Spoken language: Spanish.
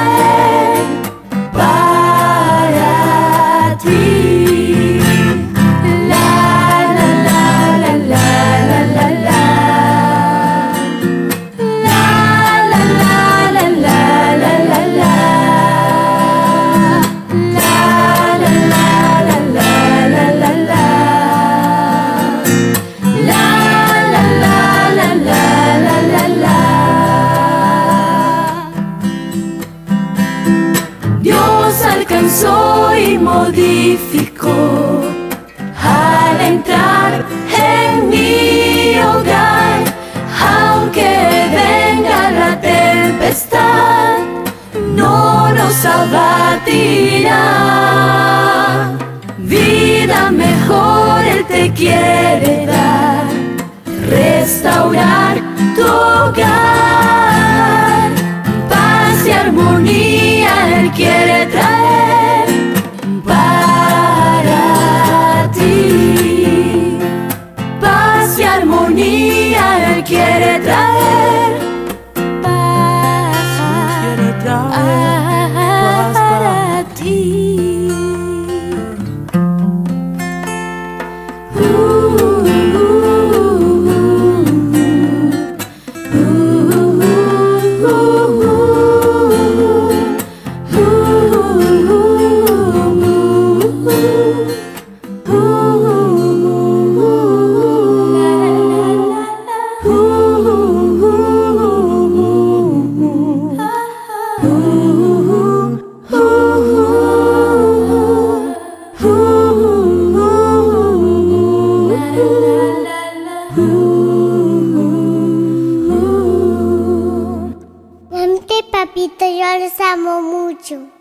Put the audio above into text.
traer para ti. La la la la la la la la. La la la la la la la la. La la la la la la la la. La la la la la la la la. Dios alcanzó y modificó al entrar en mi hogar. Aunque venga la tempestad, no nos abatirá. Vida mejor Él te quiere dar, restaurar tu hogar. Paz y armonía Él quiere traer para ti. Paz y armonía Él quiere traer. Paz quiere traer paz para ti. Mamita y papito, yo les amo mucho.